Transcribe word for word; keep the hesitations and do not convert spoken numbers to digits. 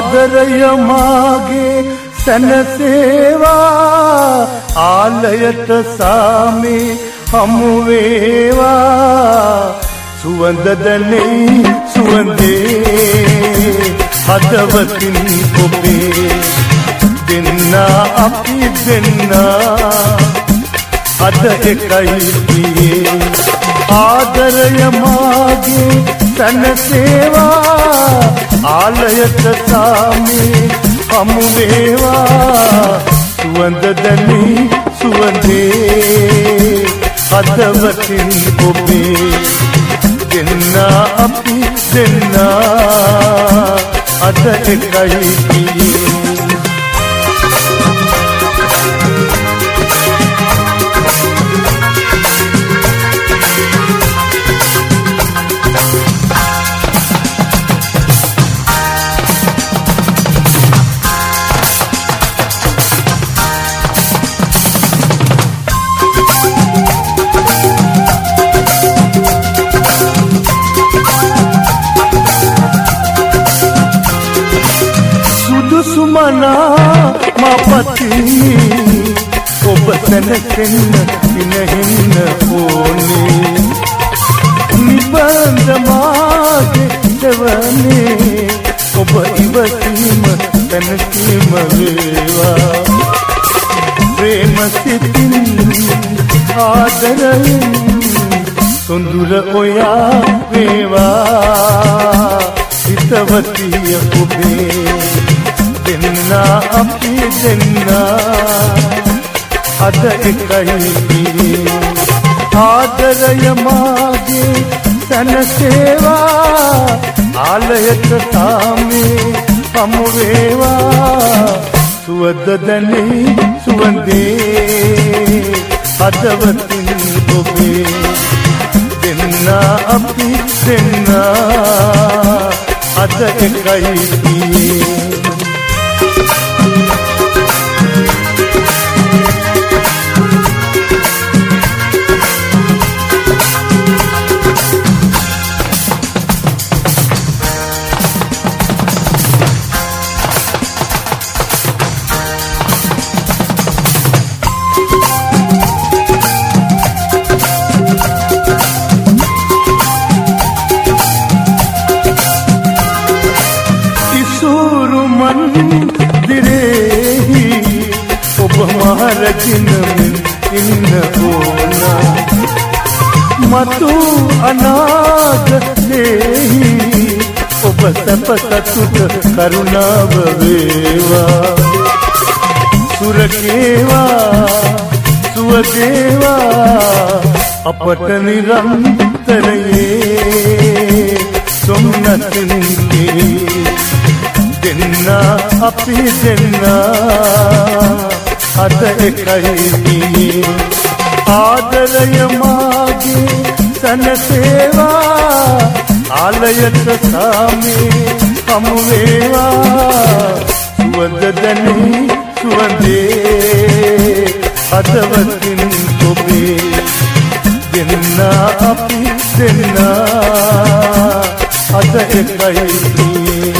ආදරය මාගේ සැනසේවා ආලයට සාමේ හමු වේවා සුවඳ දැනෙයි සුවඳේ හදවතින් ඔබේ දෙන්නා අපි දෙන්නා අද එකයි පියේ ආදරය මාගේ සැනසේවා ආලයට සාමේ හමු වේවා සුවඳ දැනෙයි සුවඳේ හදවතින් ඔබේ දෙන්නා අපි දෙන්නා අද එකයි පියේ සුමනා මපති ඔබ සැනසෙන්න පිනහෙන්න ඕනේ නිබඳ මාගේ දෙවනේ ඔබ ඉවසීම සැනසීම වේවා ප්‍රේම සිතින් ආදරයෙන් සොඳුර ඔයා වේවා හිතවතිය ඔබේ දෙන්නා අපි දෙන්නා අද එකයි පියේ ආදරය මාගේ සැනසේවා ආලයට සාමේ හමු වේවා සුවඳ දැනෙයි සුවඳේ හදවතින් ඔබේ දෙන්නා අපි දෙන්නා අද එකයි පියේ මහරජිනමින් ඉන්න ඕනා මතු අනාගතේහි ඔබ සැප සතුට කරුණාව වේවා සුරකේවා සුවදේවා අපට නිරන්තරයේ සොම්නසින් දෙන්නා අපි දෙන්නා අද එකයි පියේ ආදරය මාගේ සැනසේවා ආලයට සාමේ හමු වේවා සුවඳ දැනෙයි සුවඳේ හදවතින් ඔබේ දෙන්නා අපි දෙන්නා අද එකයි පියේ